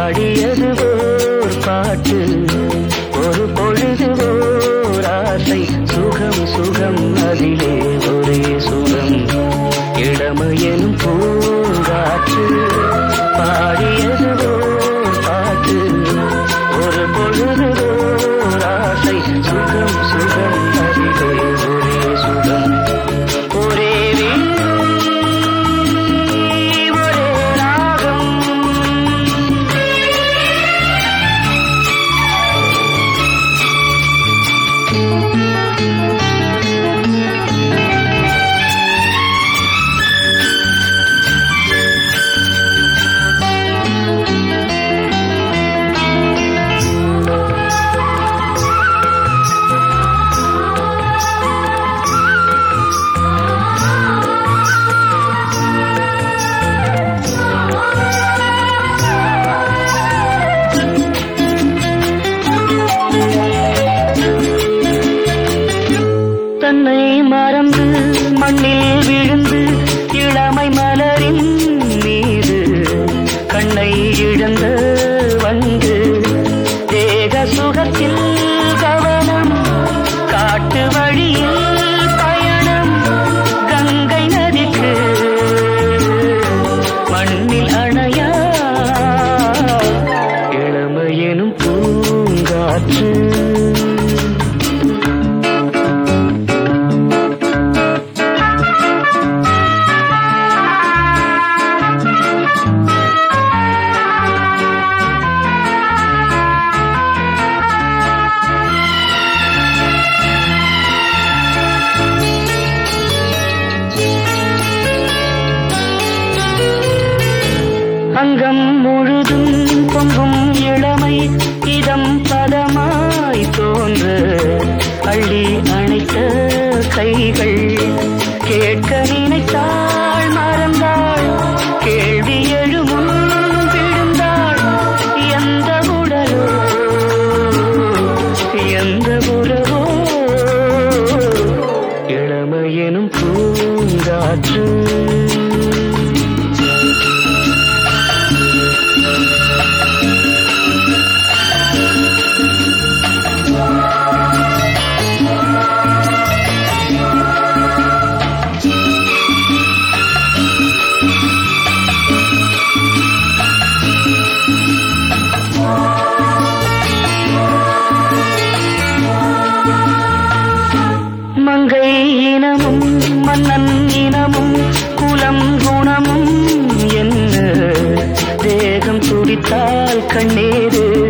பாடியது ஓர் பாட்டு ஒரு பொழுது ஓர் ஆசை சுகம் சுகம் அதிலே ஒரே சுகம் இளமையெனும் பூங்காற்று பாடியது ஓர் பாட்டு ஒரு பொழுது ஓர் ஆசை சுகம் சுகம் அதிலே ஒரே சுகம் ஒரே தன்னை மறந்து மண்ணில் விழுந்து இளமை மலரின் மீது கண்ணை இழந்த வந்து தேக சுகத்தில் கவனம் காட்டு வழியில் பயணம் கங்கை நதிக்கு மண்ணில் அணையா இளமையெனும் பூங்காற்று அங்கம் முழுதும் பொங்கும் இளமை இதம் பதமாய் தோன்ற அள்ளி அணைத்த கைகள் கேட்க நினைத்தாள் மறந்தாள் கேள்வி எழுமுன் விழுந்தாள் எந்த உடலோ எந்த உறவோ இளமையெனும் பூங்காற்று மங்கை இனமும் மன்னன் இனமும் குலம் குணமும் என்ன தேகம் துடித்தால் கண்ணீரு